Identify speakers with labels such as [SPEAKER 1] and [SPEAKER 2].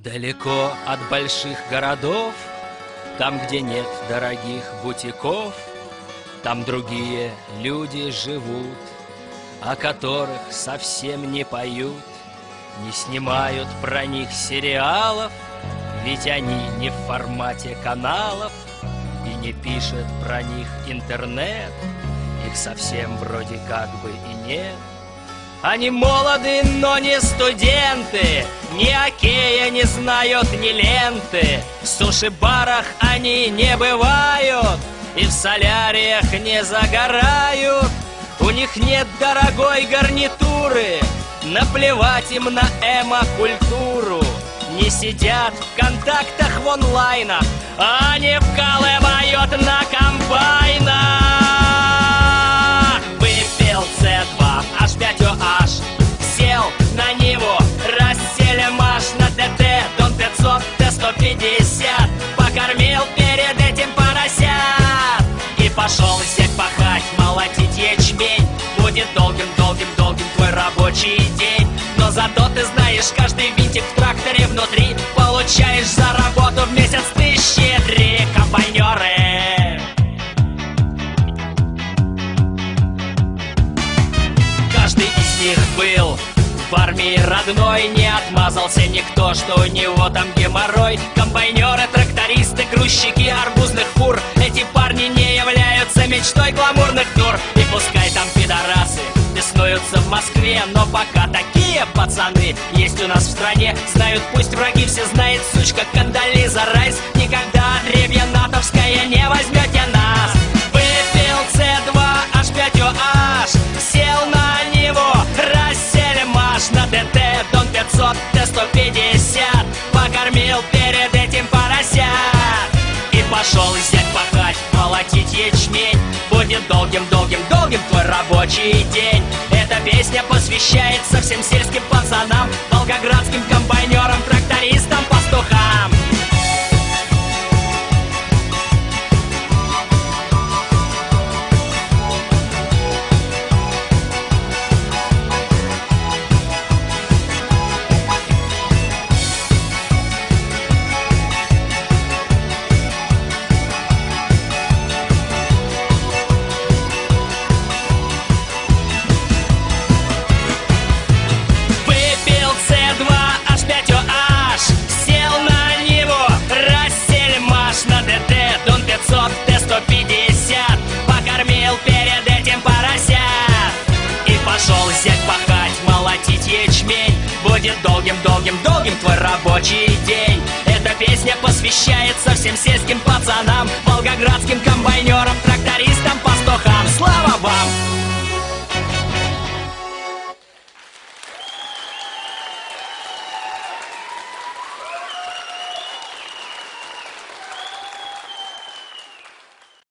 [SPEAKER 1] Далеко от больших городов, там, где нет дорогих бутиков, там другие люди живут, о которых совсем не поют, не снимают про них сериалов, ведь они не в формате каналов, и не пишет про них интернет, их совсем вроде как бы и нет. Они молоды, но не студенты, ни окея не знают, ни ленты. В суши-барах они не бывают и в соляриях не загорают. У них нет дорогой гарнитуры, наплевать им на эмо-культуру. Не сидят в контактах в онлайнах, они вкалывают на комбайнах. Выпил С2, H5OH, сел на Ниву, Расселимаш на ТТ, Дон 500, Т150, покормил перед этим поросят и пошел сеть пахать, молотить ячмень. Будет долгим-долгим-долгим твой рабочий день, но зато ты знаешь, каждый винтик в тракторе внутри получаешь за работу в месяц ты щедрее, комбайнеры. Каждый из них был в армии родной, не отмазался никто, что у него там геморрой. Комбайнеры, трактористы, грузчики арбузных фур, эти парни не являются мечтой гламурных дур. И пускай там пидорасы беснуются в Москве, но пока такие пацаны есть у нас в стране. Знают пусть враги, все знает сучка Кондолиза Райс, никогда отребье натовское не возьмете нас. Выпил С2, H5OH, сел на Ниву, Расселимаш на ТТ, Дон 500, Т150, покормил перед этим поросят и пошел зять пахать, молотить ячмень. Будет долгим-долгим-долгим твой рабочий день. Эта песня посвящается всем сельским пацанам, волгоградским комбайнерам, трактористам, пастухам. Т150, покормил перед этим поросят и пошел зять пахать, молотить ячмень. Будет долгим-долгим-долгим твой рабочий день. Эта песня посвящается всем сельским пацанам, волгоградским комбайнерам,